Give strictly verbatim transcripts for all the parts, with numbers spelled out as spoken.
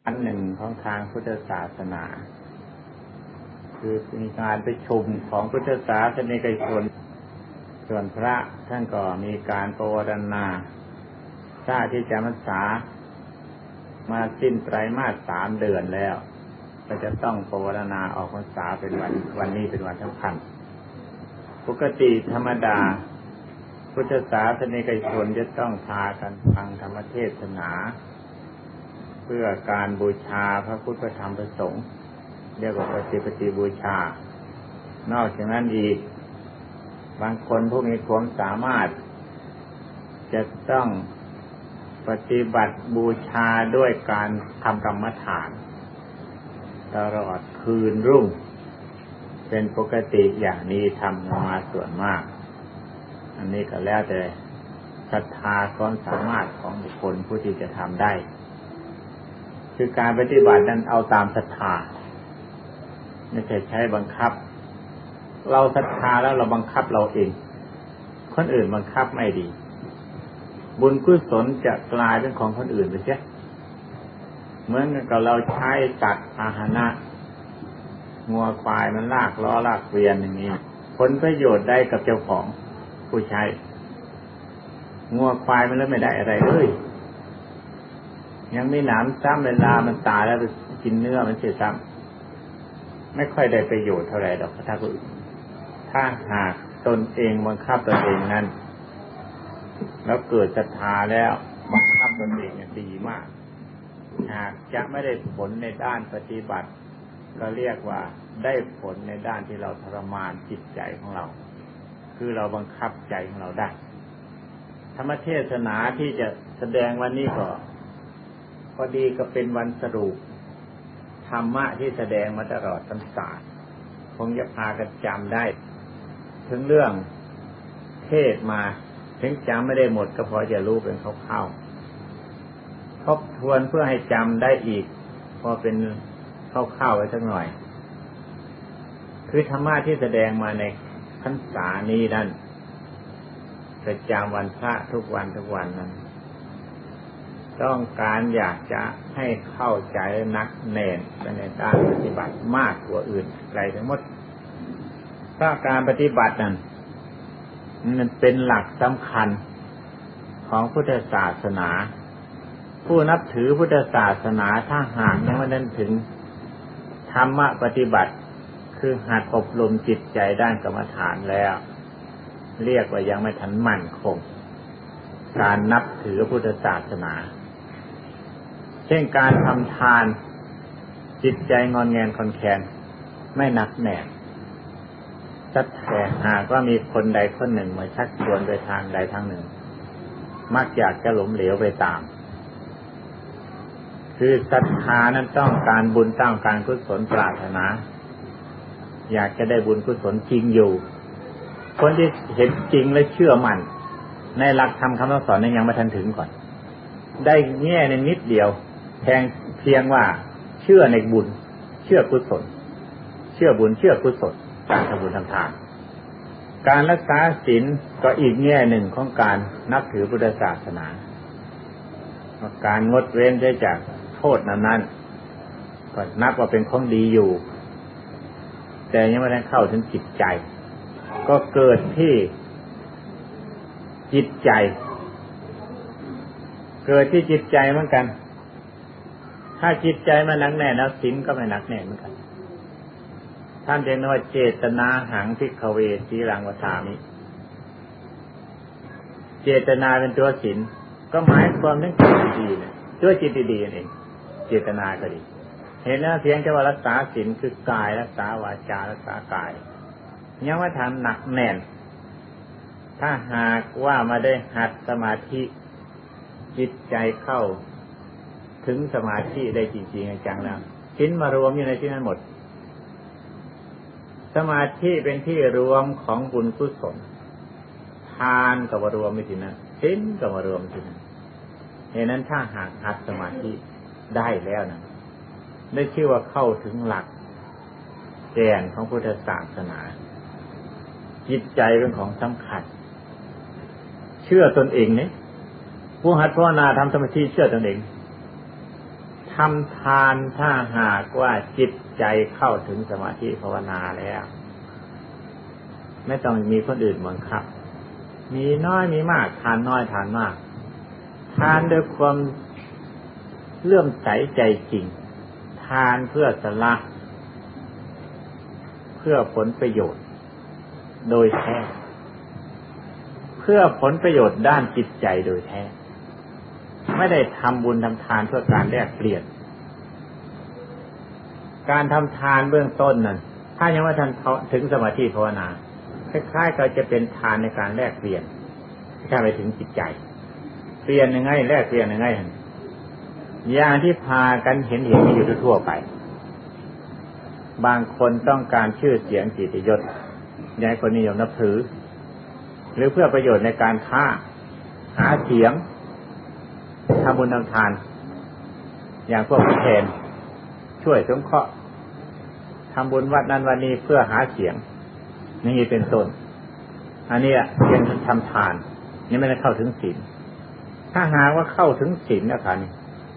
อันหนึ่งของทางพุทธศาสนาคือมีการประชุมของพุทธศาสนิกชนส่วนพระท่านก็มีการปวารณาถ้าที่จำพรรษามาสิ้นไตรมาสสามเดือนแล้วก็จะต้องปวารณาออกพรรษาเป็นวันวันนี้เป็นวันสำคัญปกติธรรมดาพุทธศาสนิกชนจะต้องพากันฟังธรรมเทศนาเพื่อการบูชาพระพุทธธรรมพระสงฆ์เรียกว่าปฏิปฏิบูชานอกจากนั้นอีกบางคนผู้มีความสามารถจะต้องปฏิบัติบูชาด้วยการทำกรรมฐานตลอดคืนรุ่งเป็นปกติอย่างนี้ทำมาส่วนมากอันนี้ก็แล้วแต่ศรัทธาความสามารถของบุคคลผู้ที่จะทำได้คือการปฏิบัตินั้นเอาตามศรัทธาไม่ใช่ใช้บังคับเราศรัทธาแล้วเราบังคับเราเองคนอื่นบังคับไม่ดีบุญกุศลจะกลายเป็นของคนอื่นไปเสียเหมือนกับเราใช้ตัดอาหนะงัวควายมันลากล้อลากเกวียนอย่างนี้ผลประโยชน์ได้กับเจ้าของผู้ใช้งัวควายมันแล้วไม่ได้อะไรเลยยังไม่หนามซ้ำเวลามันตายแล้วไปกินเนื้อมันเสียซ้ำไม่ค่อยได้ประโยชน์เท่าไหร่ดอกถ้าผู้อื่นถ้าหากตนเองบังคับตนเองนั้นแล้วเกิดศรัทธาแล้วบังคับตนเองดีมากหากจะไม่ได้ผลในด้านปฏิบัติก็เรียกว่าได้ผลในด้านที่เราทรมานจิตใจของเราคือเราบังคับใจของเราได้ธรรมเทศนาที่จะแสดงวันนี้ก็พอดีก็เป็นวันสรุปธรรมะที่แสดงมาตลอดพรรษาคงจะพากันจำได้ถึงเรื่องเทศมาถึงจำไม่ได้หมดก็พอจะรู้เป็นคร่าวๆทบทวนเพื่อให้จำได้อีกพอเป็นคร่าวๆไว้สักหน่อยคือธรรมะที่แสดงมาในพรรษานี้นั่นประจำวันพระทุกวันทุกวันนั้นต้องการอยากจะให้เข้าใจนักแน่นในด้านปฏิบัติมากกว่าอื่นอะไรทั้งหมดเพราะการปฏิบัตินั้นมันเป็นหลักสำคัญของพุทธศาสนาผู้นับถือพุทธศาสนาถ้าหากยังไม่ได้ถึงธรรมะปฏิบัติคือหัดอบรมจิตใจด้านกรรมฐานแล้วเรียกว่ายังไม่ทันมั่นคงการนับถือพุทธศาสนาเช่นการทำทานจิตใจงอนแงนคอนแคนไม่หนักแน่นแต่หากว่ามีคนใดคนหนึ่งมาชักชวนไปทางใดทางหนึ่งมักอยากจะหลงเหลวไปตามคือศรัทธานั้นต้องการบุญต้องการกุศลปรารถนาอยากจะได้บุญกุศลจริงอยู่คนที่เห็นจริงและเชื่อมั่นในหลักธรรมคำสอนนั้นยังไม่ทันถึงก่อนได้แง่ในนิดเดียวแทงเพียงว่าเชื่อในบุญเชื่อกุศลเชื่อบุญเชื่อกุศลการทำบุญทำทานการรักษาศีลก็อีกแง่หนึ่งของการนับถือพุทธศาสนาการงดเว้นจากโทษนั้นๆก็นับว่าเป็นของดีอยู่แต่ยังไม่ได้เข้าถึงจิตใจก็เกิดที่จิตใจเกิดที่จิตใจเหมือนกันถ้าจิตใจมันหนักแน่นแล้วศีลก็ไม่หนักแน่เหมือนกันท่านเรียกว่าเจตนาหังภิกขเวสีรังวทามิเจตนาเป็นตัวศีลก็หมายความถึงจิตดีๆเนี่ยตัวจิตดีๆเองเจตนาก็ดีเห็นแล้วเพียงแค่ว่ารักษาศีลคือกายรักษาวาจารักษากายยังว่าทำหนักแน่นถ้าหากว่ามาได้หัดสมาธิจิตใจเข้าถึงสมาธิได้จริงๆจังแล้วศีลมารวมอยู่ในที่นั้นหมดสมาธิเป็นที่รวมของบุญกุศลทานก็มารวมอยู่ที่นั้นศีลก็มารวมที่นั้นเหตุนั้นถ้าหากหัดสมาธิได้แล้วนะได้ชื่อว่าเข้าถึงหลักแกนของพุทธศาสนาจิตใจเป็นของสำคัญเชื่อตนเองเนี่ยผู้หัดภาวนาทำสมาธิเชื่อตนเอง ถทำทานถ้าหากว่าจิตใจเข้าถึงสมาธิภาวนาแล้วไม่ต้องมีคนอื่นบังคับมีน้อยมีมากทานน้อยทานมากทานด้วยความเลื่อมใสใจจริงทานเพื่อสละเพื่อผลประโยชน์โดยแท้เพื่อผลประโยชน์ด้านจิตใจโดยแท้ไม่ได้ทำบุญทำทานเพื่อการแลกเปลี่ยนการทำทานเบื้องต้นนั้นถ้ายังไม่ทันถึงสมาธิภาวนาคล้ายๆก็จะเป็นทานในการแลกเปลี่ยนถ้าไปถึงจิตใจเปลี่ยนยังไงแลกเปลี่ยนยังไงอย่างที่พากันเห็นเห็นอยู่ทั่วไปบางคนต้องการชื่อเสียงกิตติยศอยากให้คนนิยมนับถือหรือเพื่อประโยชน์ในการค้าหาเสียงทำบุญทำทานอย่างพวกแทนช่วยสงเคราะห์ทำบุญวัดนั้นวันนี้เพื่อหาเสียงนี่เป็นต้นอันนี้เป็นทำทานนี่ไม่ได้เข้าถึงศีลถ้าหากว่าเข้าถึงศีลนะครับนี่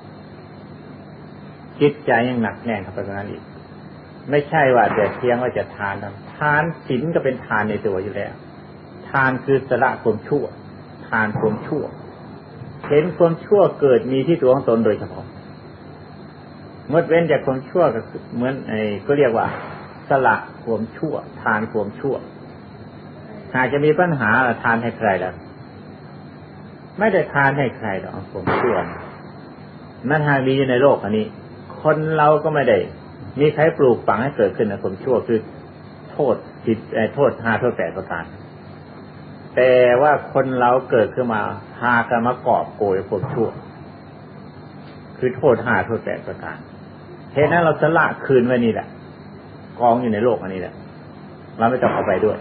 จิตใจยังหนักแน่นเข้าไปกว่านั้นอีกไม่ใช่ว่าแต่เพียงว่าจะทานทานศีลก็เป็นทานในตัวอยู่แล้วทานคือสละความชั่วทานความชั่วเห็นความชั่วเกิดมีที่ตัวของตนโดยเฉพาะงดเว้นจากความชั่วก็เหมือนไอ้ก็เรียกว่าสละความชั่วทานความชั่วหากจะมีปัญหาทานให้ใครล่ะไม่ได้ทานให้ใครหรอกความชั่วนั่นหากมีอยู่ในโลกอันนี้คนเราก็ไม่ได้มีใครปลูกฝังให้เกิดขึ้นในความชั่วคือโทษจิตไอ้โทษห้าโทษแปดประการแต่ว่าคนเราเกิดขึ้นมาพากันมากอบโกยความชั่วคือโทษห้าโทษแปดประการเหตุนั้นเราจะละคืนไว้นี่แหละกองอยู่ในโลกอันนี้แหละเราไม่ต้องเอาไปด้วย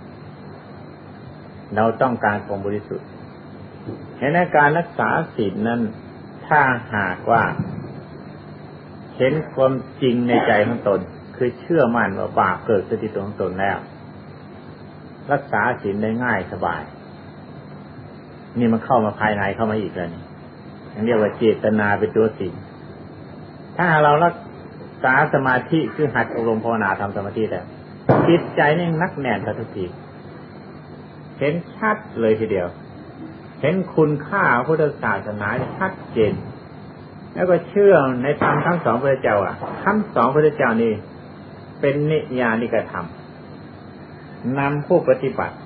เราต้องการความบริสุทธิ์เหตุนั้นการรักษาศีลนั้นถ้าหากว่าเห็นความจริงในใจของตนคือเชื่อมั่นว่าบาปเกิดขึ้นที่ตัวของตนแล้วรักษาศีลได้ง่ายสบายนี่มันเข้ามาภายในเข้ามาอีกแล้วนี่เรียกว่าเจตนาเป็นตัวศีลถ้าเรารักษาสมาธิคือหัดอบรมภาวนาทำสมาธิแล้วจิตใจนี่นักแน่นทันทีเห็นชัดเลยทีเดียวเห็นคุณค่าพุทธศาสนาชัดเจนแล้วก็เชื่อในธรรมทั้งสองพระเจ้าอ่ะทั้งสองพระเจ้านี่เป็นนิยานิกธรรมนำผู้ปฏิบัติ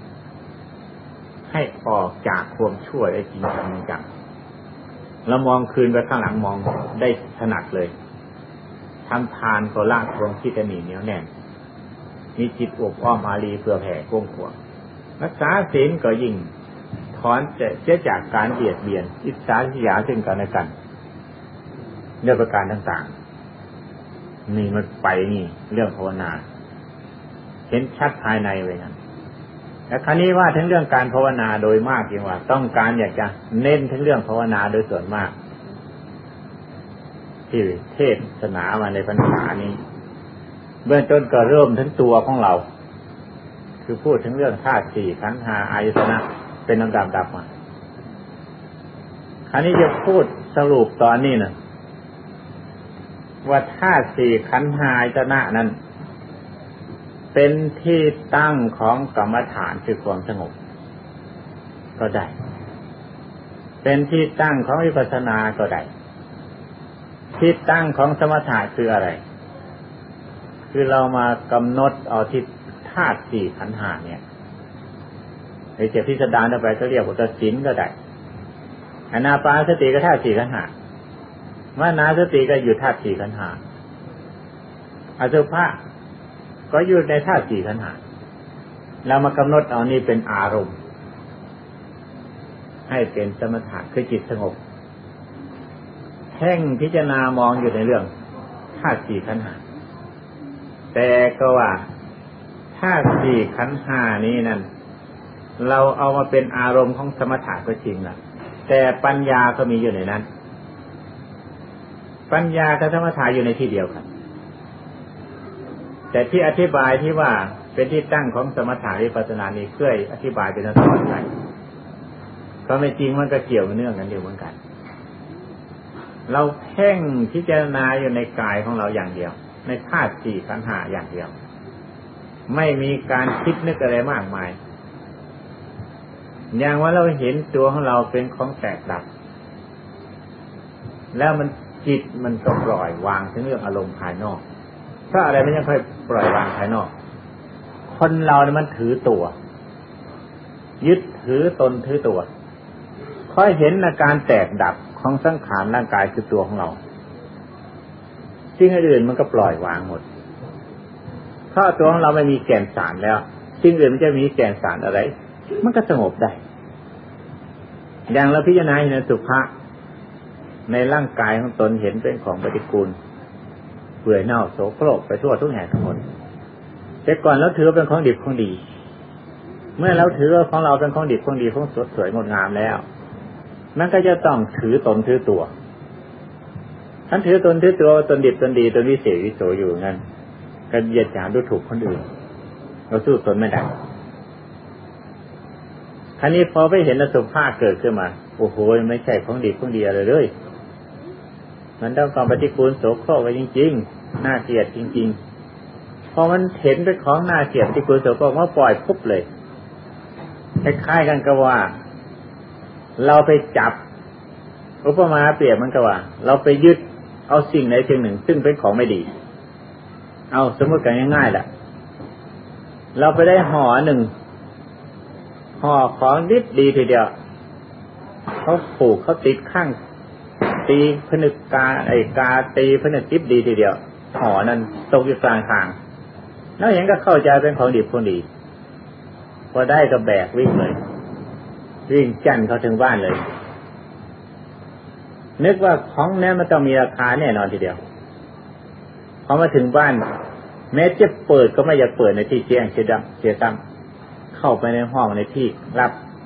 ให้ออกจากความชั่วได้จริงจังเรามองคืนไปข้างหลังมองได้ถนัดเลยทำทานก็ละความคิดหนีเหนียวแน่นมีจิตอบอ้อมอารีเพื่อแผ่กว้างขวางรักษาศีลก็ยิ่งถอนเสียจากการเบียดเบียนอิจฉาริษยาซึ่งกันและกันเรื่องประการต่างๆนี่มันไปนี่เรื่องภาวนาเห็นชัดภายในไว้นั้นแต่คราวนี้ว่าถึงเรื่องการภาวนาโดยมากจริงว่าต้องการอยากจะเน้นถึงเรื่องภาวนาโดยส่วนมากที่เทศนามาในพรรษานี้เบื้องต้นก็เริ่มถึงตัวของเราคือพูดถึงเรื่องธาตุสี่ขันธ์ห้าอายตนะเป็นลำดับดับมาคราวนี้จะพูดสรุปตอนนี้นะว่าธาตุสี่ขันธ์ห้าอายตนะนั้นเป็นที่ตั้งของกรรมฐานคือความสงบก็ได้เป็นที่ตั้งของวิปัสสนาก็ได้ที่ตั้งของสมถะคืออะไรคือเรามากำหนดเอาที่ธาตุสี่ขันธ์ห้าเนี่ยหรือจะพิสดารไปก็เรียกว่าศีลก็ได้อานาปานสติก็ธาตุสี่ขันธ์ห้ามรณสติก็อยู่ธาตุสี่ขันธ์ห้าอสุภะก็อยู่ในธาตุสี่ขันธ์ห้าเรามากำหนดเอานี่เป็นอารมณ์ให้เป็นสมถะคือจิตสงบแท่งพิจารณามองอยู่ในเรื่องธาตุสี่ขันธ์ห้าแต่ก็ว่าธาตุสี่ขันธ์ห้านี้นั่นเราเอามาเป็นอารมณ์ของสมถะก็จริงล่ะแต่ปัญญาก็มีอยู่ในนั้นปัญญากับสมถะอยู่ในที่เดียวกันแต่ที่อธิบายที่ว่าเป็นที่ตั้งของสมถะวิปัสสนานี้เพื่ออธิบายเป็นตอนไปก็ไม่จริงมันก็เกี่ยวเนื่องกันอยู่เหมือนกันเราเพ่งพิจารณาอยู่ในกายของเราอย่างเดียวในธาตุสี่ขันธ์ห้าอย่างเดียวไม่มีการคิดนึกอะไรมากมายอย่างว่าเราเห็นตัวของเราเป็นของแตกดับแล้วมันจิตมันก็ปล่อยวางถึงเรื่องอารมณ์ภายนอกถ้าอะไรมันยังค่อยปล่อยวางภายนอกคนเราเนี่ยมันถือตัวยึดถือตนถือตัวค่อยเห็นอาการแตกดับของสังขารร่างกายคือตัวของเราสิ่งอื่นมันก็ปล่อยวางหมดถ้าตัวของเราไม่มีแก่นสารแล้วสิ่งอื่นมันจะมีแก่นสารอะไรมันก็สงบได้อย่างเราพิจารณาในสุภะในร่างกายของตนเห็นเป็นของปฏิกูลเปื่อยเน่าโสโครกไปทั่วทุกแห่งทั้งหมดแต่ก่อนเราถือเป็นของดิบของดีเมื่อเราถือว่าของเราเป็นของดิบของดีของสดสวยงดงามแล้วมันก็จะต้องถือตนถือตัวท่านถือตนถือตัวตนดิบตนดีตนวิเศษวิโสอยู่งั้นก็เหยียดหยามดูถูกคนอื่นเราสู้ตนไม่ได้คราวนี้พอไปเห็นอสุภะเกิดขึ้นมาโอ้โหไม่ใช่ของดีของดีอะไรเลยมันต้องความปฏิกูลโสโครกไปจริงๆน่าเกลียดจริงๆพอมันเห็นเป็นของน่าเกลียดปฏิกูลโสโครกมันปล่อยปุ๊บเลยคล้ายๆกันกับว่าเราไปจับอุปมาเปรียบมันกับว่าเราไปยึดเอาสิ่งใดสิ่งหนึ่งซึ่งเป็นของไม่ดีเอาสมมติกันง่ายๆแหละเราไปได้ห่อหนึ่งห่อของดิบดีทีเดียวเขาผูกเขาติดข้างตีผนึกกาไอ้กาตีผนึกดิบดีทีเดียวห่อนั้นตกอยู่กลางทางแล้วเห็นก็เข้าใจเป็นของดิบของดีพอได้ก็แบกวิ่งเลยวิ่งจั่นเขาถึงบ้านเลยนึกว่าของนี้มันต้องมีราคาแน่นอนทีเดียวพอมาถึงบ้านแม้จะเปิดก็ไม่อยากเปิดในที่แจ้งเสียดังเสียซ้ำเข้าไปในห้องในที่ลั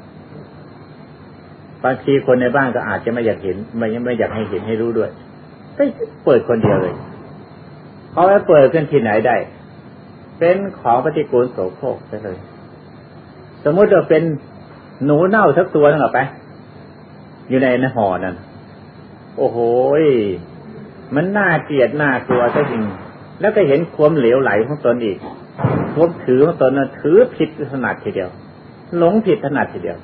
บบางทีคนในบ้านก็อาจจะไม่อยากเห็นไม่ไม่อยากให้เห็นให้รู้ด้วยไปเปิดคนเดียวเลยเขาไปเปิดกันที่ไหนได้เป็นของปฏิกูลโสโครกไปเลยสมมติว่าเป็นหนูเน่าสักตัวนึงออกไปอยู่ในห่อนั้นโอ้โหมันน่าเกลียดน่ากลัวซะจริงแล้วก็เห็นความเหลวไหลของตนอีกความถือของตนนั้นถือผิดถนัดทีเดียวหลงผิดถนัดทีเดียว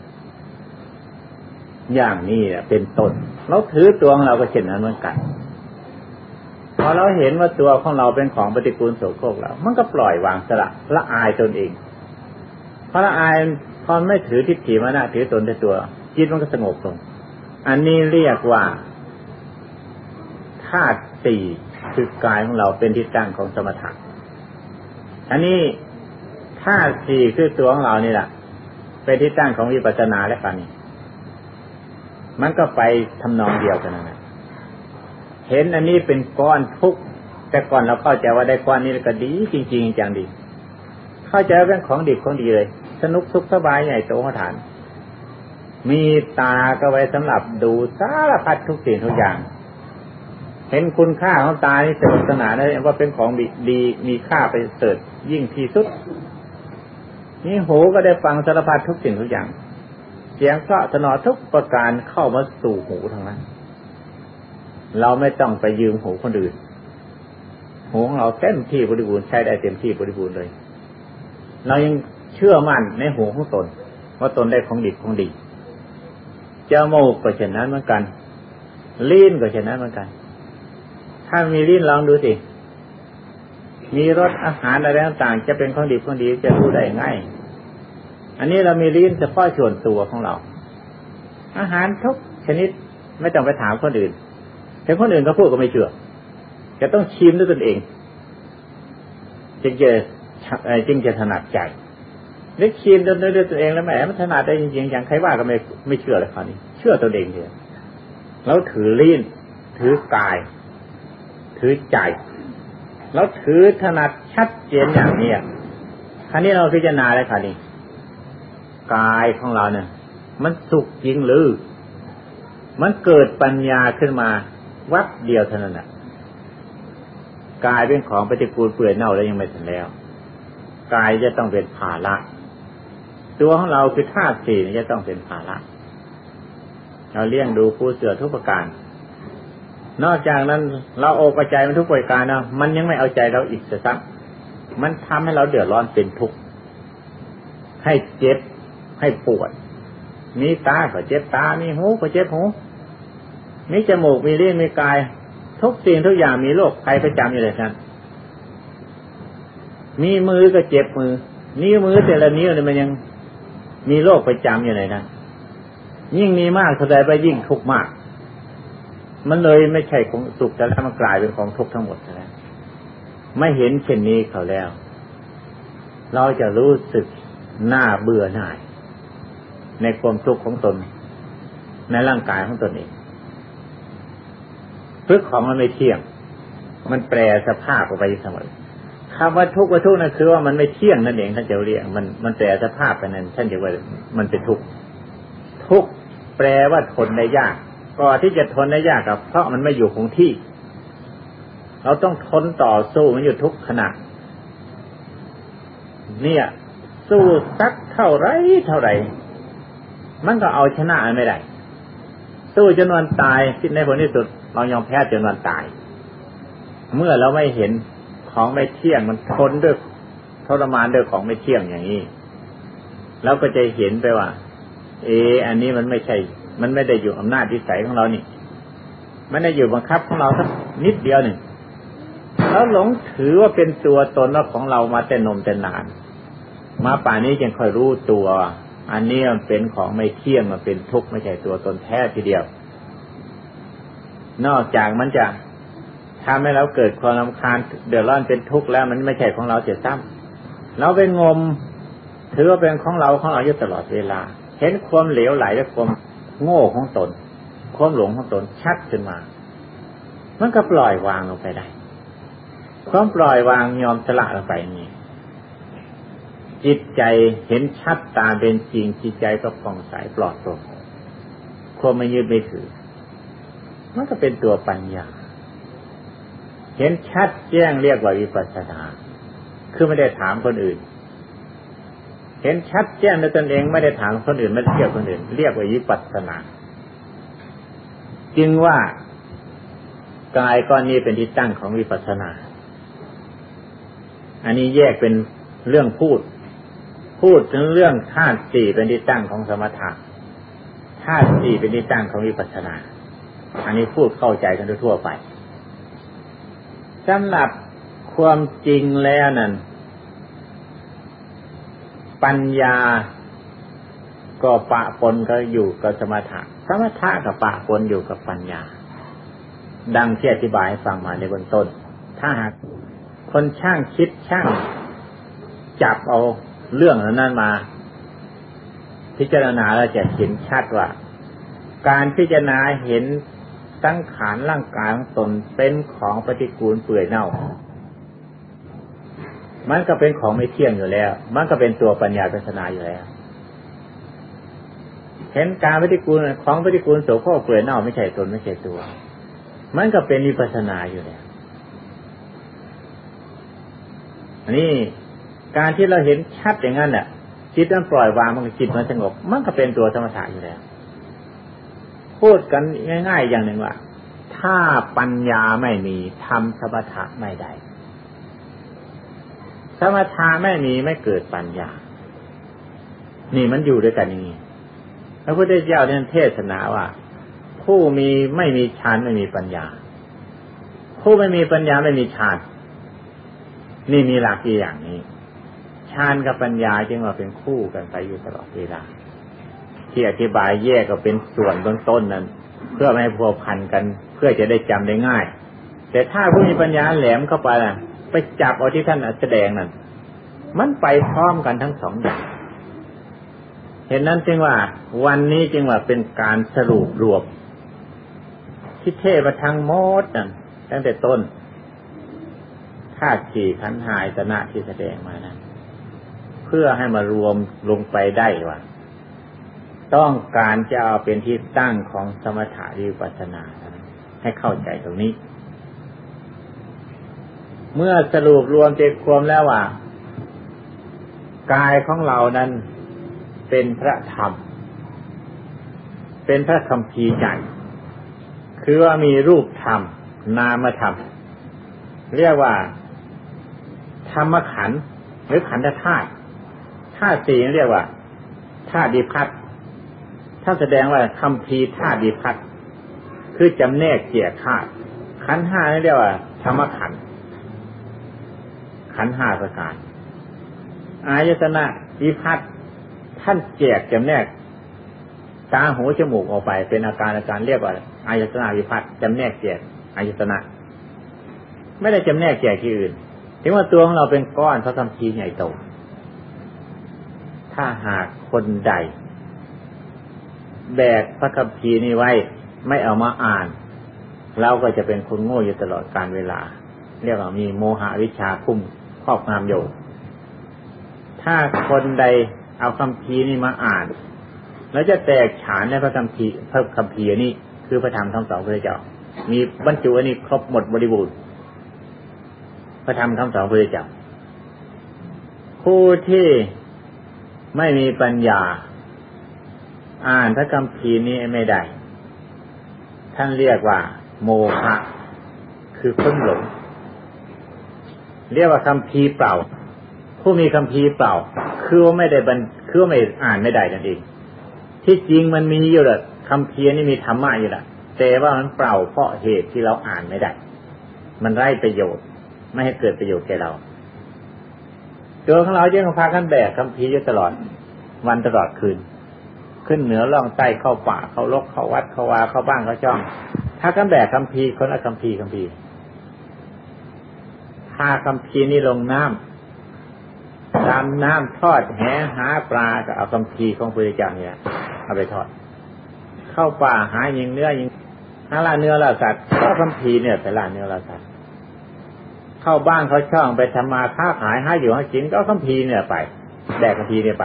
อย่างนี้แหละเป็นต้นเราถือตัวของเราก็เช่นนั้นเหมือนกันพอเราเห็นว่าตัวของเราเป็นของปฏิกูลโสโครกแล้วมันก็ปล่อยวางสละละอายตนเองเพราะละอายพอไม่ถือทิฏฐิมานะถือตนในตัวจิตมันก็สงบลงอันนี้เรียกว่าธาตุสี่คือกายของเราเป็นที่ตั้งของสมถะอันนี้ธาตุสี่คือตัวของเรานี่แหละเป็นที่ตั้งของวิปัสสนาและปัญญามันก็ไปทำนองเดียวกันนั่นแหละเห็นอันนี้เป็นก้อนทุกข์แต่ก่อนเราเข้าใจว่าได้ก้อนนี้ก็ดีจริงๆจังดีเข้าใจว่าเป็นของดีของดีเลยสนุกสุขสบายใหญ่โตขนาดมีตาก็ไว้สำหรับดูสารพัดทุกสิ่งทุกอย่างเห็นคุณค่าของตานี่สนุกสนานเลยว่าเป็นของดีมีค่าไปเสริฐยิ่งที่สุดนี่หูก็ได้ฟังสารพัดทุกสิ่งทุกอย่างเสียงเพราะสนอทุกประการเข้ามาสู่หูทั้งนั้นเราไม่ต้องไปยืมหูคนอื่นหูของเราเต็มที่บริบูรณ์ใช้ได้เต็มที่บริบูรณ์เลยเรายังเชื่อมั่นในหูของตนว่าตนได้ของดีของดีจมูกก็เช่นนั้นเหมือนกันลิ้นก็เช่นนั้นเหมือนกันถ้ามีลิ้นลองดูสิมีรสอาหารอะไรต่างๆจะเป็นของดีของดีจะรู้ได้ง่ายอันนี้เรามีลิ้นเฉพาะส่วนตัวของเราอาหารทุกชนิดไม่ต้องไปถามคนอื่นแต่คนอื่นก็พูดก็ไม่เชื่อจะต้องชิมด้วยตนเองจึงจะจึงจะถนัดใจได้ชิมด้วยด้วยตัวเองแล้วแหมมันถนัดได้จริงๆอย่างใครว่าก็ไม่ไม่เชื่อเลยคราวนี้เชื่อตัวเองเถอะแล้วถือลิ้นถือกายถือใจแล้วถือถนัดชัดเจนอย่างนี้คราวนี้เราพิจารณาแล้วคราวนี้กายของเราเนี่ยมันสุขจริงหรือมันเกิดปัญญาขึ้นมาวัดเดียวเท่านั้นน่ะกายเป็นของปฏิกูลเปื่อยเน่าแล้วยังไม่ถึงแล้วกายจะต้องเป็นภาระตัวของเราคือธาตุสี่จะต้องเป็นภาระเราเลี้ยงดูผู้เสือทุกประการนอกจากนั้นเราโอกใจมันทุกประการนะมันยังไม่เอาใจเราอีกสักมันทำให้เราเดือดร้อนเป็นทุกข์ให้เจ็บให้ปวดมีตาก็เจ็บตามีหูก็เจ็บหูมีจมูกมีลิ้นมีกายทุกสิ่งทุกอย่างมีโรคภัยประจำอยู่เลยท่านมีมือก็เจ็บมือนิ้วมือแต่ละนิ้วเนี่ยมันยังมีโรคประจำอยู่เลยนะยิ่งมีมากเท่าใดไปยิ่งทุกข์มากมันเลยไม่ใช่ของสุขแต่แล้วมันกลายเป็นของทุกข์ทั้งหมดแล้วไม่เห็นเช่นนี้เขาแล้วเราจะรู้สึกหน้าเบื่อหน่ายในความทุกข์ของตนในร่างกายของตนเองทุกข์ของมันไม่เที่ยงมันแปรสภาพออกไปเสมอคำว่าทุกข์ว่าทุกข์นั่นคือว่ามันไม่เที่ยงนั่นเองท่านจะเรียกมันมันแปรสภาพไปนั้นท่านจะว่ามันเป็นทุกข์ทุกข์แปลว่าทนได้ยากก่อนที่จะทนได้ยากกับเพราะมันไม่อยู่คงที่เราต้องทนต่อสู้มันอยู่ทุกขณะเนี่ยสู้สักเท่าไรเท่าไรมันก็เอาชนะไม่ได้สู้จนวันตายที่ในผลที่สุดเรายอมแพ้จนวันตายเมื่อเราไม่เห็นของไม่เที่ยงมันทนด้วยทรมานด้วยของไม่เที่ยงอย่างนี้เราก็จะเห็นไปว่าเอออันนี้มันไม่ใช่มันไม่ได้อยู่อำนาจวิสัยของเรานี่มันได้อยู่บังคับของเราสักนิดเดียวหนึ่งแล้วหลงถือว่าเป็นตัวตนว่าของเรามาแต่นมแต่นานมาป่านนี้จึงค่อยรู้ตัวอันนี้มันเป็นของไม่เที่ยงมันเป็นทุกข์ไม่ใช่ตัวตนแท้ทีเดียวนอกจากมันจะทำให้เราเกิดความรำคาญเดือดร้อนเป็นทุกข์แล้วมันไม่ใช่ของเราเสียซ้ำเราเป็นงมถือว่าเป็นของเราของเราอยู่ตลอดเวลาเห็นความเหลวไหลและความโง่ของตนความหลงของตนชัดขึ้นมามันก็ปล่อยวางลงไปได้ความปล่อยวางยอมสละลงไปนี่จิตใจเห็นชัดตามเป็นจริงจิตใจก็ผ่องใสปลอดโปร่งความไม่ยึดไม่ถือมันก็เป็นตัวปัญญาเห็นชัดแจ้งเรียกว่าวิปัสสนาคือไม่ได้ถามคนอื่นเห็นชัดแจ้งในตนเองไม่ได้ถามคนอื่นไม่ได้เทียบคนอื่นเรียกว่าวิปัสสนาจึงว่ากายก้อนนี้เป็นที่ตั้งของวิปัสสนาอันนี้แยกเป็นเรื่องพูดพูดถึงเรื่องธาตุสี่เป็นที่ตั้งของสมถะธาตุสี่เป็นที่ตั้งของวิปัสสนาอันนี้พูดเข้าใจกันทั่วไปสำหรับความจริงแล้วนั้นปัญญาก็ปะปนก็อยู่กับสมถะสมถะกับปะปนอยู่กับปัญญาดังที่อธิบายให้ฟังมาในเบื้องต้นถ้าหากคนช่างคิดช่างจับเอาเรื่องนั้นมาพิจารณาแล้วจะเห็นชัดว่าการพิจารณาเห็นสังขารร่างกายของตนเป็นของปฏิกูลเปื่อยเน่ามันก็เป็นของไม่เที่ยงอยู่แล้วมันก็เป็นตัวปัญญาปัญญาอยู่แล้วเห็นการปฏิกูลของปฏิกูลโสโครกเปื่อยเน่าไม่ใช่ตนไม่ใช่ตัวมันก็เป็นวิปัสสนาอยู่แล้วอันนี้การที่เราเห็นชัดอย่างนั้นแหละจิตมันปล่อยวางมันจิตมันสงบมันก็เป็นตัวสมถะอยู่แล้วพูดกันง่ายๆอย่างหนึ่งว่าถ้าปัญญาไม่มีทำสมถะไม่ได้สมถะไม่มีไม่เกิดปัญญานี่มันอยู่ด้วยกันอย่างนี้พระพุทธเจ้าเนี่ยเทศนาว่าผู้มีไม่มีฌานไม่มีปัญญาผู้ไม่มีปัญญาไม่มีฌานนี่มีหลักที่อย่างนี้ฌานกับปัญญาจึงว่าเป็นคู่กันไปอยู่ตลอดเวลาที่อธิบายแยกก็เป็นส่วนเบื้องต้นนั้นเพื่อไม่ให้พัวพันกันเพื่อจะได้จำได้ง่ายแต่ถ้าผู้มีปัญญาแหลมเข้าไปน่ะไปจับเอาที่ท่านแสดงนั่นมันไปพร้อมกันทั้งสองอย่างเห็นนั้นจึงว่าวันนี้จึงว่าเป็นการสรุปรวมที่เทศทั้งหมดนั่นตั้งแต่ต้นธาตุสี่ขันธ์ห้าอายตนะที่แสดงมานั้นเพื่อให้มารวมลงไปได้ว่าต้องการจะเอาเป็นที่ตั้งของสมถะวิปัสสนาให้เข้าใจตรงนี้เมื่อสรุปรวมใจความแล้วว่ากายของเรานั้นเป็นพระธรรมเป็นพระคัมภีร์ใหญ่คคือว่ามีรูปธรรมนามธรรมเรียกว่าธรรมขันธ์หรือขันธธาตุธาตุสี่เรียกว่าธาตุดิพัทถ้าแสดงว่าคัมภีร์ธาตุดิพัทคือจำแนกแยกธาตุขันธ์ห้านี่เรียกว่าธรรมขันธ์ขันธ์ห้าประการอายตนะดิพัทท่านแจกจำแนกตาหูจมูกออกไปเป็นอาการอาการเรียกว่าอายตนะวิภัตจำแนกแยกอายตนะไม่ได้จำแนกแยกที่อื่นถึงว่าตัวของเราเป็นก้อนพระคัมภีร์ใหญ่โตถ้าหากคนใดแบกพระคัมภีร์นี้ไว้ไม่เอามาอ่านเราก็จะเป็นคนโง่อยู่ตลอดกาลเวลาเรียกว่ามีโมหะวิชชาคุ้มครอบงำอยู่ถ้าคนใดเอาคัมภีร์นี้มาอ่านแล้วจะแตกฉานในพระคัมภีร์พระคัมภีร์นี้คือพระธรรมทั้งสองพระเจ้ามีบรรจุอันนี้ครบหมดบริบูรณ์พระธรรมทั้งสองพระเจ้าผู้ที่ไม่มีปัญญาอ่านพระคัมภีร์นี้ไม่ได้ท่านเรียกว่าโมหะคือคนหลงเรียกว่าคัมภีร์เปล่าผู้มีคัมภีร์เปล่าคือว่าไม่ได้บรรคือว่าไม่อ่านไม่ได้นั่นเองที่จริงมันมีอยู่แหละคัมภีร์นี่มีธรรมะอยู่แหละแต่ว่ามันเปล่าเพราะเหตุที่เราอ่านไม่ได้มันไร้ประโยชน์ไม่ให้เกิดประโยชน์แก่เราตัวของเรายังพากันแบกคัมภีร์อยู่ตลอดวันตลอดคืนขึ้นเหนือล่องใต้เข้าป่าเข้าลกเข้าวัดเข้าวาเข้าบ้านเข้าช่องถ้ากันแบกคัมภีร์คนละคัมภีร์คัมภีร์ถ้าคัมภีร์นี่ลงน้ำดำน้ำทอดแหหาปลาก็เอาคัมภีร์ของพระพุทธเจ้าเนี่ยเอาไปทอดเข้าป่าหายิงเนื้อยิงหาล่าเนื้อล่าสัตว์ก็คัมภีร์เนี่ยไปล่าเนื้อล่าสัตว์เข้าบ้านเขาช่องไปทำมาค้าขายหาอยู่หากินก็คัมภีร์เนี่ยไปแบกคัมภีร์เนี่ยไป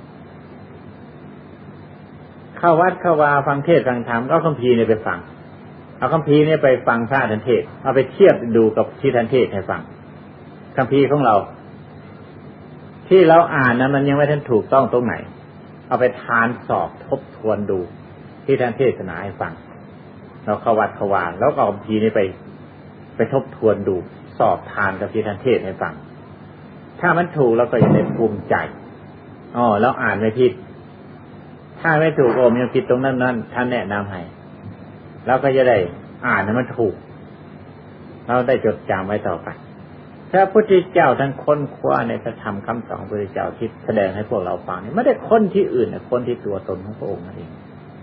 เข้าวัดเข้าวาฟังเทศน์ฟังธรรมก็คัมภีร์เนี่ยไปฟังเอาคัมภีร์เนี่ยไปฟังพระท่านเทศน์เอาไปเทียบดูกับที่ท่านเทศน์ให้ฟังคัมภีร์ของเราที่เราอ่านนั้นมันยังไม่ทันถูกต้องตรงไหนเอาไปทานสอบทบทวนดูที่ท่านเทศนาให้ฟังเราเข้าวัดเข้าวาแล้วก็เอาคัมภีร์นี้ไปไปทบทวนดูสอบทานกับที่ท่านเทศให้ฟังถ้ามันถูกเราก็จะได้ภูมิใจอ๋อแล้วอ่านไม่ผิดถ้าไม่ถูกโอมยังผิดตรงนั้นนั้นท่านแนะนำให้เราก็จะได้อ่านให้มันถูกเราได้จดจำไว้ต่อไปพระพุทธเจ้าท่านค้นคว้าในพระธรรมคำสอนของพระพุทธเจ้าที่แสดงให้พวกเราฟังนี่ไม่ได้ค้นที่อื่นนะค้นที่ตัวตนของพระองค์นั่นเอง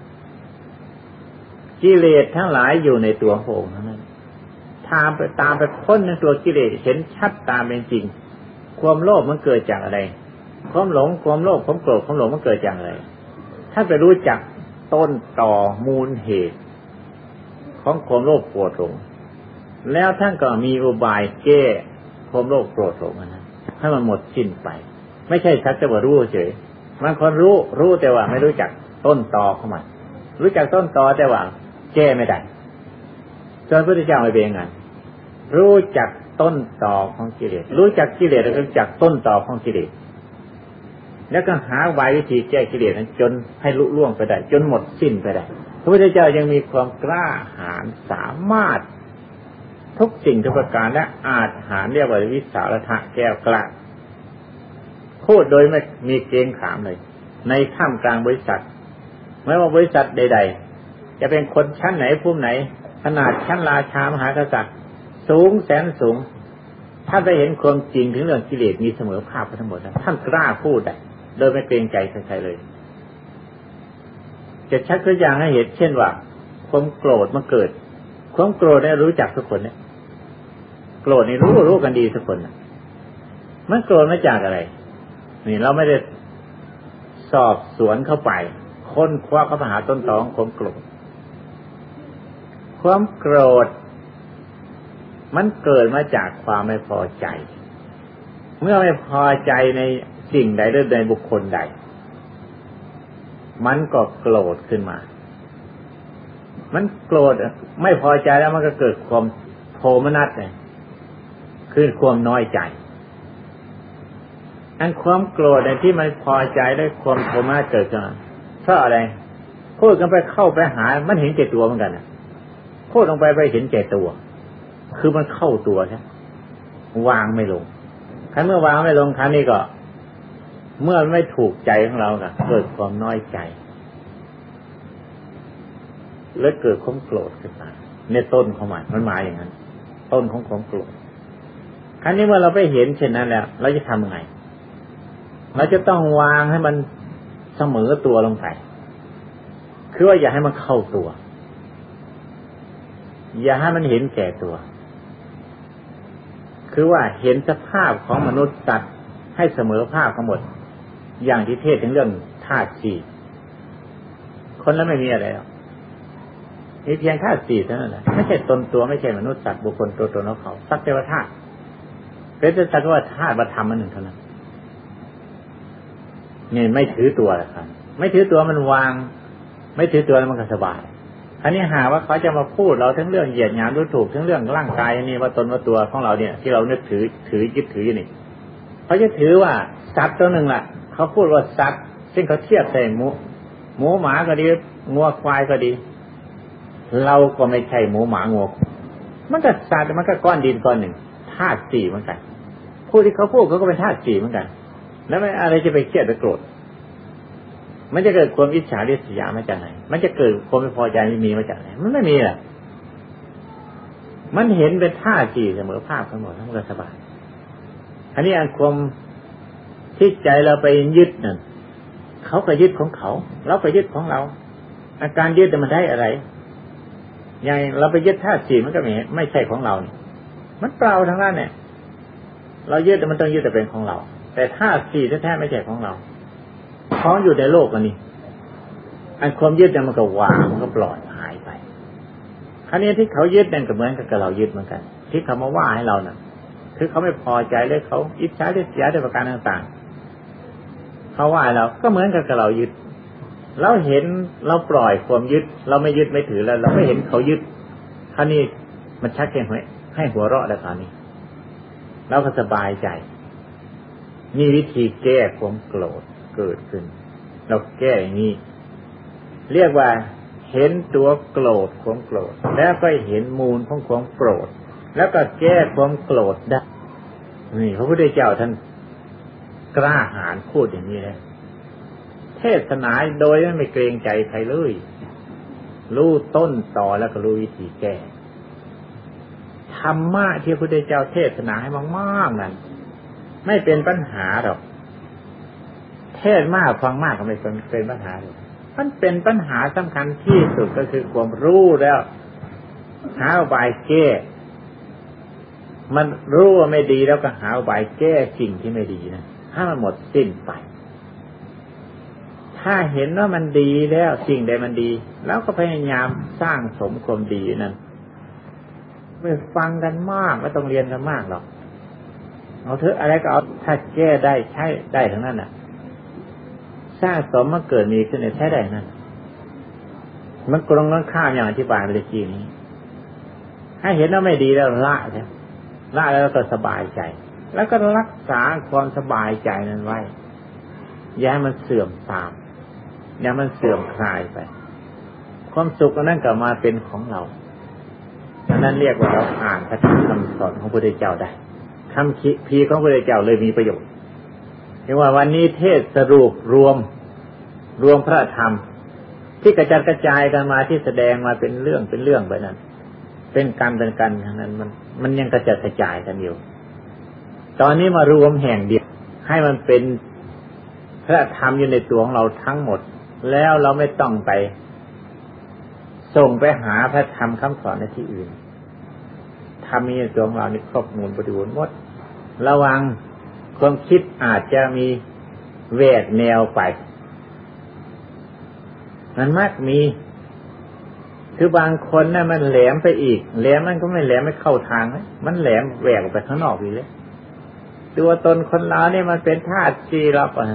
กิเลสทั้งหลายอยู่ในตัวพระองค์นั้นตามไปตามไปค้นในตัวกิเลสเห็นชัดตามเป็นจริงความโลภมันเกิดจากอะไรความหลงความโลภความโกรธความหลงมันเกิดจากอะไรถ้าไปรู้จักต้นตอมูลเหตุของความโลภโกรธหลงแล้วท่านก็มีอุบายแก้ความโลภโกรธหลงนั้นให้มันหมดสิ้นไปไม่ใช่สักแต่ว่ารู้เฉยบางคนรู้รู้แต่ว่าไม่รู้จักต้นตอของมันรู้จักต้นตอแต่ว่าแก้ไม่ได้จนพระพุทธเจ้าไม่เป็นงั้นรู้จักต้นตอของกิเลสรู้จักกิเลสแล้วก็รู้จักต้นตอของกิเลสแล้วก็หาวิธีแก้กิเลสนั้นจนให้ลุล่วงไปได้จนหมดสิ้นไปได้พระพุทธเจ้ายังมีความกล้าหาญสามารถทุกสิ่งทุกประการและอาจหาญเรียกว่าวิสาระทะแก้วกล้าพูดโดยไม่มีเกรงขามเลยในท่ามกลางบริษัทไม่ว่าบริษัทใดๆจะเป็นคนชั้นไหนภูมิไหนขนาดชั้นราชามหากษัตริย์สูงแสนสูงท่านไปเห็นความจริงถึงเรื่องกิเลสมีเสมอภาคทั้งหมดท่านกล้าพูดได้โดยไม่เกรงใจใครๆเลยจะชักตัวอย่างให้เห็นเช่นว่าความโกรธมันเกิดความโกรธเนี่ยรู้จักทุกคนเนี่ยโกรธนี่รู้รู้กันดีทุกคนนะมันโกรธมาจากอะไรนี่เราไม่ได้สอบสวนเข้าไปค้นคว้าเข้าไปหาต้นตอของความโกรธความโกรธมันเกิดมาจากความไม่พอใจเมื่อไม่พอใจในสิ่งใดหรือในบุคคลใดมันก็โกรธขึ้นมามันโกรธไม่พอใจแล้วมันก็เกิดความโทมนัสเนี่ยคือความน้อยใจอันความโกรธในที่มันพอใจได้ความโทมนัสเกิดขึ้นเพราะอะไรพูดกันไปเข้าไปหามันเห็นแก่ตัวเหมือนกันนะพูดลงไปไปเห็นแก่ตัวคือมันเข้าตัวใช่วางไม่ลงครั้นเมื่อวางไม่ลงครั้นนี้ก็เมื่อไม่ถูกใจของเราก็เกิดความน้อยใจแล้วเกิดความโกรธขึ้นมาในต้นของมันมันมาอย่างนั้นต้นของความโกรธครั้นี้เมื่อเราไปเห็นเช่นนั้นแล้วเราจะทำยังไงเราจะต้องวางให้มันเสมอตัวลงไปคือว่าอย่าให้มันเข้าตัวอย่าให้มันเห็นแก่ตัวคือว่าเห็นสภาพของมนุษย์สัตว์ให้เสมอภาพทั้งหมดอย่างที่เทศถึงเรื่องธาตุสี่คนแล้วไม่มีอะไรหรอกมีเพียงธาตุสี่เท่านั้นแหละไม่ใช่ตนตัวไม่ใช่มนุษย์สัตว์บุคคลตัวตนของเขาสักแต่ว่าธาตุเป็นแต่สักว่าธาตุว่าธรรมอันหนึ่งเท่านั้นนี่ไม่ถือตัวละครับไม่ถือตัวมันวางไม่ถือตัวแล้วมันก็สบายคราวนี้หาว่าเขาจะมาพูดเราทั้งเรื่องเหยียดหยามดูถูกทั้งเรื่องร่างกายนี่ว่าตนว่าตัวของเราเนี่ยที่เรานึกถือถือยึดถืออยู่นี่เขาจะถือว่าสัตว์ตัวหนึ่งล่ะเขาพูดว่าสัตว์ซึ่งเขาเทียบใส่หมูหมูหมาก็ดีงัวควายก็ดีเราก็ไม่ใช่หมูหมางัวมันก็สัตว์มันก็ก้อนดินก้อนหนึ่งธาตุสี่เหมือนกันผู้ที่เขาพูดเขาก็เป็นธาตุสี่เหมือนกันแล้วไม่อะไรจะไปเครียดไปโกรธมันจะเกิดความอิจฉาริษยามาจากไหนมันจะเกิดความไม่พอใจไม่มีมาจากไหนมันไม่มีอ่ะมันเห็นเป็นท่าจีเสมอภาพทั้งหมดทั้งสบายอันนี้อันความที่ใจเราไปยึดนั่นเขาก็ยึดของเขาเราก็ยึดของเราอาการยึดมันได้อะไรอย่างเราไปยึดท่าจีมันก็ไม่ไม่ใช่ของเรานี่มันเปล่าทั้งนั้นเนี่ยเรายึดแต่มันต้องยึดแต่เป็นของเราแต่ท่าจีแท้ๆไม่ใช่ของเราของอยู่ในโลกอันนี้อันความยึดเนี่ยมันก็วางมันก็ปล่อยหายไปคราวนี้ที่เขายึดนั่นก็เหมือนกับเรายึดเหมือนกันที่เขามาว่าให้เราน่ะคือเขาไม่พอใจเลยเขาอิจฉาริษยาด้วยประการต่างๆเขาว่าเราก็เหมือนกับเรายึดเราเห็นเราปล่อยความยึดเราไม่ยึดไม่ถือแล้วเราไม่เห็นเขายึดคราวนี้มันชักแค่ให้ให้หัวเราะแล้วคราวนี้เราก็สบายใจมีวิธีแก้ความโกรธเกิดขึ้นเราแก้อย่างนี้เรียกว่าเห็นตัวโกรธความโกรธแล้วก็เห็นมูลของความโกรธแล้วก็แก้ความโกรธได้นี่พระพุทธเจ้าท่านกล้าหาญพูดอย่างนี้นะเทศนาโดยไม่เกรงใจใครเลยรู้ต้นตอแล้วก็รู้วิธีแก้ธรรมะที่พระพุทธเจ้าเทศนาให้มากๆนั้นไม่เป็นปัญหาหรอกเทศมากฟังมากก็ไม่เป็นปัญหาเลยมันเป็นปัญหาสำคัญที่สุดก็คือความรู้แล้วหาอุบายแก้มันรู้ว่าไม่ดีแล้วก็หาอุบายแก้สิ่งที่ไม่ดีนะให้มันหมดสิ้นไปถ้าเห็นว่ามันดีแล้วสิ่งใดมันดีแล้วก็พยายามสร้างสมความดีนั้นไม่ฟังกันมากไม่ต้องเรียนกันมากหรอกเอาเถอะอะไรก็เอาถ้าแก้ได้ใช้ได้ทั้งนั้นน่ะสร้างสมมาเกิดมีขึ้นในใช้ได้นั่นมันกลงกันข้ามอย่างอธิบายไปเมื่อกี้นี้ให้เห็นว่าไม่ดีแล้วละใช่ละแล้วก็สบายใจแล้วก็รักษาความสบายใจนั้นไว้อย่าให้มันเสื่อมตามอย่ามันเสื่อมคลายไปความสุขนั้นก็มาเป็นของเราดังนั้นเรียกว่าเราอ่านพระธรรมคำสอนของพระพุทธเจ้าได้คำคิดพีของพระพุทธเจ้าเลยมีประโยชน์เรียกว่าวันนี้เทศสรุปรวมรวมพระธรรมที่กระจัดกระจายกันมาที่แสดงมาเป็นเรื่องเป็นเรื่องไปนั้นเป็นกรรมเป็นกันทั้งนั้นมันมันยังกระจัดกระจายกันอยู่ตอนนี้มารวมแห่งเดียวให้มันเป็นพระธรรมอยู่ในตัวของเราทั้งหมดแล้วเราไม่ต้องไปส่งไปหาพระธรรมคำสอนในที่อื่นธรรมนี้ในตัวของเรานี่ครบมูลบริบูรณ์หมดระวังความคิดอาจจะมีแหวกแนวไปมันมักมีคือบางคนน่ะมันแหลมไปอีกแหลมมันก็ไม่แหลมไม่เข้าทางนะมันแหลมแหวกออกไปข้างนอกอีกเลยตัวตนคนเราเนี่ยมันเป็นธาตุสี่แล้วป่ะ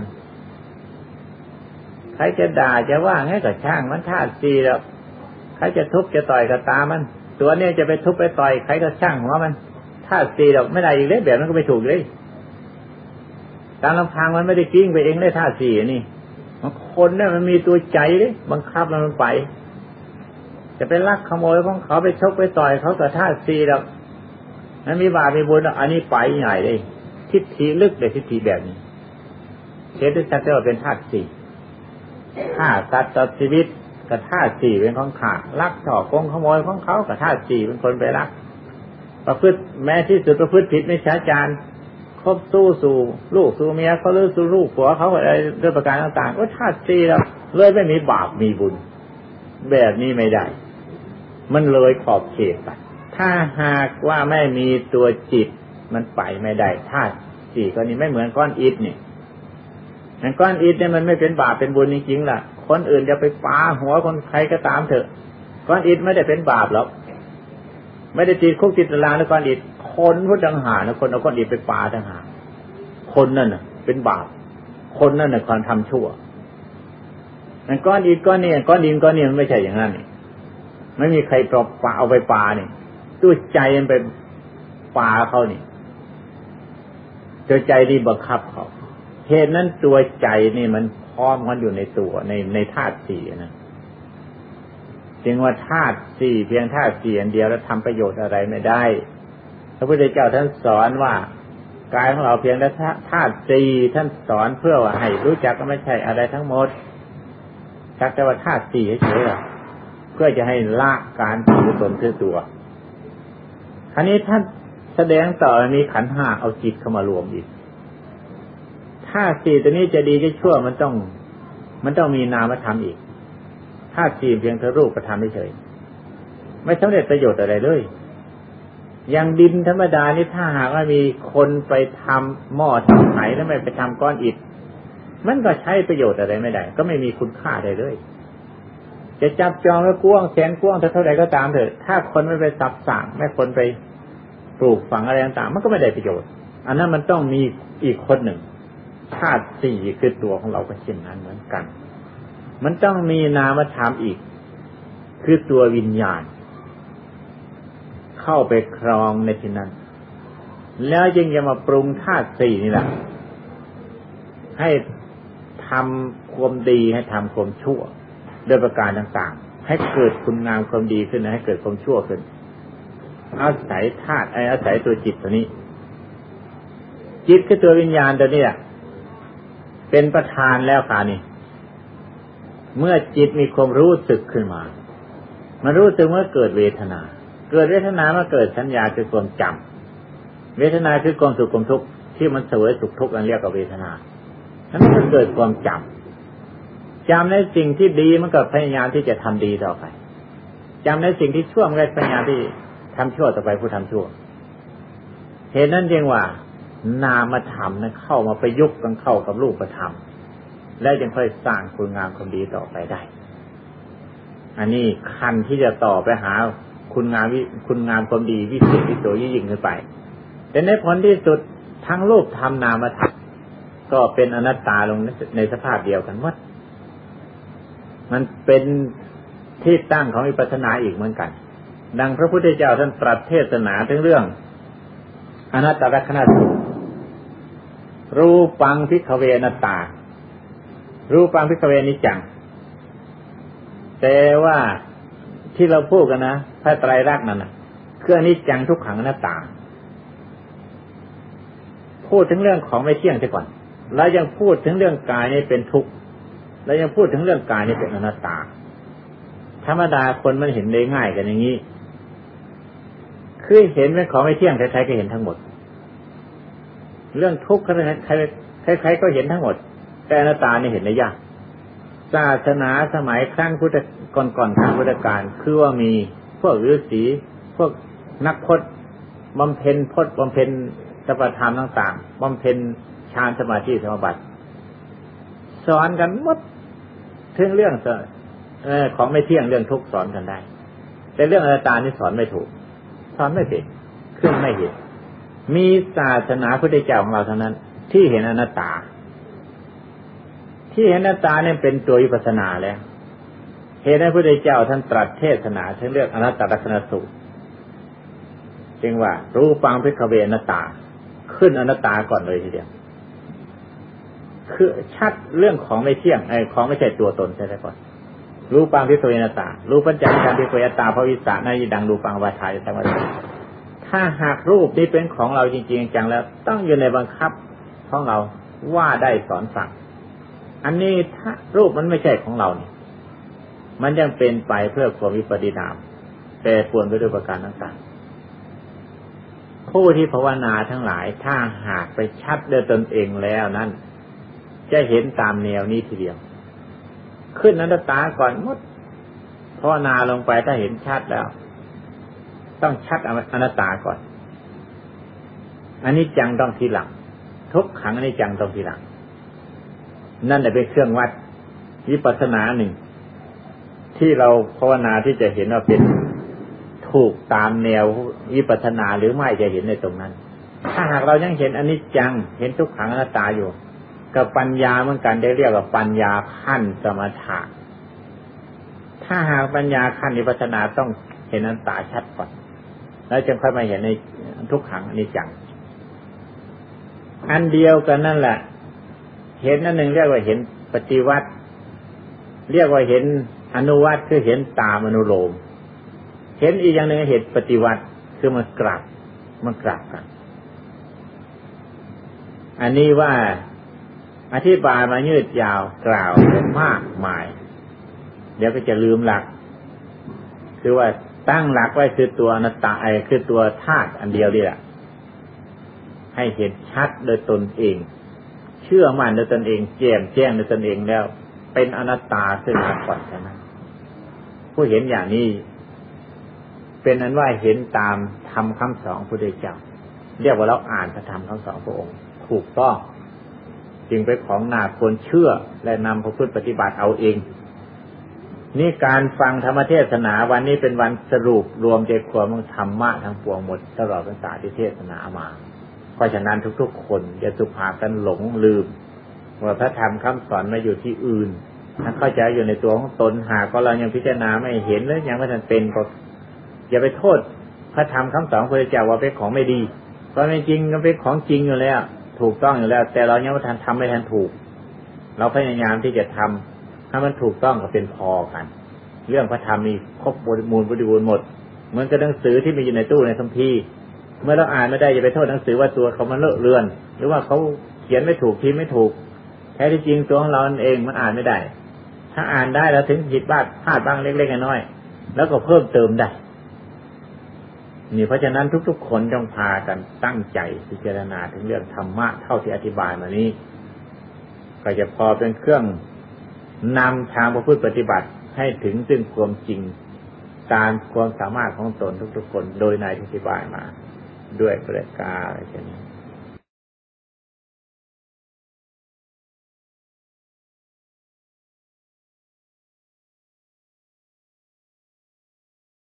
ใครจะด่าจะว่าไงก็ช่างมันธาตุสี่แล้วใครจะทุบจะต่อยก็ตามมันตัวเนี้ยจะไปทุบไปต่อยใครก็ช่างหัวมันธาตุสี่แล้วไม่ได้อีกเลยแบบนั้นก็ไม่ถูกเลยตามลำพังมันไม่ได้กิ้งไปเองได้ธาตุสี่นี่บางคนเนี่ยมันมีตัวใจเลยบังคับมันไปแจะไปลักขโมยของเขาไปชกไปต่อยเขากับธาตุสี่แล้วนั้นมีบาปมีบุญอันนี้ไปใหญ่เลยทิฏฐิลึกเลยทิฏฐิแบบนี้เทศสัตว์ว่าเป็นธาตุสี่ฆ่าสัตว์ตัดชีวิตกับธาตุสี่เป็นของข้าลักช่อโกงขโมยของเขากับธาตุสี่เป็นคนไปลักประพฤติแม้ที่สุดประพฤติผิดไม่ช้าจารคบสู้สู่ลูกสู่เมียเขาหรือสู่ลูกผัวเขาอะไรด้วยประการต่างๆก็ธาตุสี่แล้วเลยไม่มีบาปมีบุญแบบนี้ไม่ได้มันเลยขอบเขตไปถ้าหากว่าไม่มีตัวจิตมันไปไม่ได้ธาตุสี่ก็นี่ไม่เหมือนก้อนอิฐนี่อย่างก้อนอิฐเนี่ยมันไม่เป็นบาปเป็นบุญจริงๆล่ะคนอื่นจะไปปาหัวคนใครก็ตามเถอะก้อนอิฐไม่ได้เป็นบาปหรอกไม่ได้ติดคุกติดตารางในก้อนอิฐคนผู้ต่างหากนะคนเอาก้อนอิฐไปปาต่างหากคนนั่นน่ะเป็นบาปคนนั่นน่ะความทำชั่วมันก้อนอิฐก้อนนี้ก้อนดินก้อนนี้มันไม่ใช่อย่างนั้นนี่ไม่มีใครปลอบปาเอาไปปานี่ตัวใจมันไปปาเขานี่ตัวใจดีบังคับเขาเหตุนั้นตัวใจนี่มันพร้อมกันอยู่ในตัวในในธาตุสี่นะจึงว่าธาตุสี่เพียงธาตุสี่อันเดียวแล้วทำประโยชน์อะไรไม่ได้พระพุทธเจ้าท่านสอนว่ากายของเราเพียงแต่ธาตุสี่ท่านสอนเพื่อว่าให้รู้จักก็ไม่ใช่อะไรทั้งหมดสักแต่ว่าธาตุสี่เฉยๆเพื่อจะให้ละการถือตนถือตัวคราวนี้ท่านแสดงต่อมีขันธ์ห้าเอาจิตเข้ามารวมอีกธาตุสี่ตัวนี้จะดีจะชั่วมันต้องมันต้องมีนามธรรมอีกธาตุสี่เพียงแต่รูปธรรมเฉยไม่สำเร็จประโยชน์อะไรเลยอย่างดินธรรมดานี่ถ้าหากว่ามีคนไปทำหม้อทำไหแล้วไม่ไปทำก้อนอิฐมันก็ใช้ประโยชน์อะไรไม่ได้ก็ไม่มีคุณค่าใดเลยจะจับจองแล้วกว้างแสนกว้างเท่าไหร่ก็ตามเถอะถ้าคนไม่ไปสับสั่งไม่คนไปปลูกฝังอะไรต่างๆมันก็ไม่ได้ประโยชน์อันนั้นมันต้องมีอีกคนหนึ่งธาตุสี่คือตัวของเราก็เช่นนั้นเหมือนกันมันต้องมีนามธรรมอีกคือตัววิญญาณเข้าไปครองในที่นั้นแล้วจึงจะมาปรุงธาตุสี่นี่แหละให้ทำความดีให้ทำความชั่วโดยประการต่างๆให้เกิดคุณงามความดีขึ้นให้เกิดความชั่วขึ้นอาศัยธาตุอาศัยตัวจิตตัวนี้จิตคือตัววิญญาณตัวนี้เป็นประธานแล้วค่ะนี่เมื่อจิตมีความรู้สึกขึ้นมามันรู้สึกเมื่อเกิดเวทนาเกิดเวทนาเมื่อเกิดสัญญาคือความจำเวทนาคือความสุขความทุกข์ที่มันเสวยสุขทุกข์อันเรียกว่าเวทนานั้นมันเกิดความจำจำในสิ่งที่ดีมันก็พยายามที่จะทำดีต่อไปจำในสิ่งที่ชั่วมันก็พยายามที่ทำชั่วต่อไปผู้ทำชั่วเหตุนั้นจึงว่านามธรรมนั้นเข้ามาประยุกต์กันเข้ากับรูปธรรมและจึงค่อยสร้างคุณงามความดีต่อไปได้อันนี้คันที่จะต่อไปหาคุณงามวิคุณงามความดีวิเศษวิโสยิ่งขึ้นไปแต่ในผลที่สุดทั้งรูปธรรมนามธรรมก็เป็นอนัตตาลงในสภาพเดียวกันหมดมันเป็นที่ตั้งของวิปัสสนาอีกเหมือนกันดังพระพุทธเจ้าท่านตรัสเทศนาถึงเรื่องอนัตตลักขณสูตรรูปังภิกขเวอนัตตารูปังภิกขเวนิจจังแต่ว่าที่เราพูดกันนะพระไตรลักษณ์นั่นนะคืออนิจจังทุกขังอนัตตาพูดถึงเรื่องของไม่เที่ยงซะก่อนแล้วยังพูดถึงเรื่องกายนี่เป็นทุกข์แล้วยังพูดถึงเรื่องกายนี่เป็นอนัตตาธรรมดาคนมันเห็นได้ง่ายกันอย่างนี้คือเห็นเป็นของไม่เที่ยงใครๆก็เห็นทั้งหมดเรื่องทุกข์ใครๆใครๆก็เห็นทั้งหมดแต่อนัตตานี่เห็นได้ยากศาสนาสมัยครั้งพุทธก่อนๆครั้งพุทธกาลคือว่ามีพวกฤาษีพวกนักพจน์บำเพ็ญพจน์บำเพ็ญสัพพธรรมต่างๆบำเพ็ญฌานสมาธิสมาบัติสอนกันหมดถึงเรื่องเอ่อของไม่เที่ยงเรื่องทุกข์สอนกันได้แต่เรื่องอนัตตานี่สอนไม่ถูกสอนไม่เป็นขึ้นไม่เห็นมีศาสนาพุทธเจ้าของเราเท่านั้นที่เห็นอนัตตาที่เห็นอนัตตาเนี่ยเป็นตัววิปัสสนาแล้วเหตุให้พระพุทธเจ้าท่านตรัสเทศนาถึงเรื่องอนัตตลักษณสูตรจึงว่ารูปังภิกขเวอนัตตาขึ้นอนัตตาก่อนเลยทีเดียวคือชัดเรื่องของไม่เที่ยงไอ้ของไม่ใช่ตัวตนใช่ไหมก่อนรูปังภิกขุเอนะตารูปัญจขันธ์ภิกขุเอตาภวิสานายิดังรูปังวาทายสัมมาทิถ้าหากรูปนี้เป็นของเราจริงๆจังแล้วต้องอยู่ในบังคับของเราว่าได้สอนสั่งอันนี้ถ้ารูปมันไม่ใช่ของเรานี่มันยังเป็นไปเพื่อความวิปฏิณามแปรปรวนไปด้วยประการต่างๆผู้ที่ภาวนาทั้งหลายถ้าหากไปชัดด้วยตนเองแล้วนั้นจะเห็นตามแนวนี้ทีเดียวขึ้นอนัตตาก่อนหมดภาวนาลงไปถ้าเห็นชัดแล้วต้องชัดอนัตตาก่อนอันนี้จังต้องทีหลังทุกขังอันนี้จังต้องทีหลังนั่นแหละเป็นเครื่องวัดวิปัสสนาหนึ่งที่เราภาวนาที่จะเห็นว่าเป็นถูกตามแนววิปัสสนาหรือไม่จะเห็นในตรงนั้นถ้าหากเรายังเห็นอนิจจังเห็นทุกขังอนัตตาอยู่กับปัญญาเหมือนกันได้เรียกว่าปัญญาขั้นสมถะถ้าหากปัญญาขั้นวิปัสสนาต้องเห็นอนัตตาชัดก่อนแล้วจึงค่อยมาเห็นในทุกขังอนิจจังอันเดียวกันนั่นแหละเห็นนั่นหนึ่งเรียกว่าเห็นปฏิวัติเรียกว่าเห็นอนุวัตคือเห็นตามอนุโลมเห็นอีกอย่างหนึ่งเห็นปฏิวัติคือมันกลับมันกลับกันอันนี้ว่าอธิบายมายืดยาวกล่าวไปมากมายเดี๋ยวก็จะลืมหลักคือว่าตั้งหลักไว้คือตัวอนัตตาไอคือตัวธาตุอันเดียวนี่แหละให้เห็นชัดโดยตนเองเชื่อมั่นโดยตนเองแจ่มแจ้งโดยตนเองแล้วเป็นอนัตตาซึ่งมาก่อนใช่ไหมผู้เห็นอย่างนี้เป็นนั้นว่าเห็นตามธรรมคำสอนพระพุทธเจ้าเรียกว่าเราอ่านพระธรรมคำสอนพระองค์ถูกต้องจึงเป็นของน่าควรเชื่อและนำพระพุทธปฏิบัติเอาเองนี่การฟังธรรมเทศนาวันนี้เป็นวันสรุปรวมใจความของธรรมะทั้งปวงหมดตลอดพรรษาที่เทศนามาเพราะฉะนั้นทุกๆคนอย่าสุภากันหลงลืมว่าพระธรรมคำสอนมาอยู่ที่อื่นถ้าเข้าใจอยู่ในตัวของตนหากก็เรายังพิจารณาไม่เห็นหรือยังไม่ทันเป็นก็อย่าไปโทษพระธรรมคำสอนพระพุทธเจ้าว่าเป็นของไม่ดีเพราะจริงมันเป็นของจริงอยู่แล้วถูกต้องอยู่แล้วแต่เรายังไม่ทันทำไม่ทันถูกเราพยายามที่จะทำถ้ามันถูกต้องก็เป็นพอกันเรื่องพระธรรมมีครบบริบูรณ์บริบูรณ์หมดเหมือนกับหนังสือที่มีอยู่ในตู้ในคัมภีร์เมื่อเราอ่านไม่ได้อย่าไปโทษหนังสือว่าตัวเขามันเลอะเลือนหรือว่าเขาเขียนไม่ถูกพิมพ์ไม่ถูกแท้ที่จริงตัวของเราเองมันอ่านไม่ได้ถ้าอ่านได้แล้วถึงผิดบ้างพลาดบ้างเล็กๆน้อยๆแล้วก็เพิ่มเติมได้นี่เพราะฉะนั้นทุกๆคนจงพากันตั้งใจพิจารณาถึงเรื่องธรรมะเท่าที่อธิบายมานี้ก็จะพอเป็นเครื่องนำทางพระพุทธปฏิบัติให้ถึงซึ่งความจริงตามความสามารถของตนทุกๆคนโดยในที่อธิบายมาด้วยประการเช่นนี้